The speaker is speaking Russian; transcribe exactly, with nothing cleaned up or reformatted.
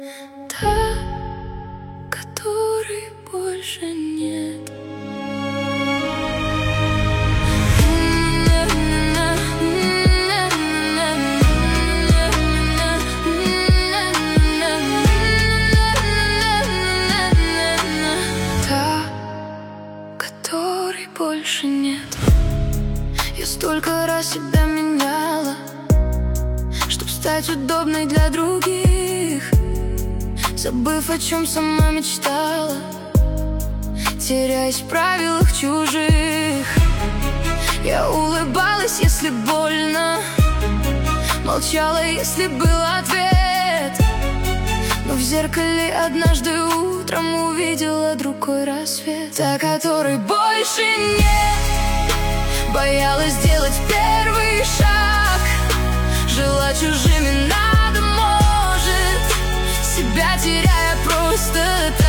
Та, которой больше нет. Та, которой больше нет. Я столько раз себя меняла, чтоб стать удобной для других, забыв, о чем сама мечтала, теряясь в правилах чужих. Я улыбалась, если больно, молчала, если был ответ. Но в зеркале однажды утром увидела другой рассвет. Та, которой больше нет, боялась сделать первый шаг, жила чужими надо, может, себя теряя просто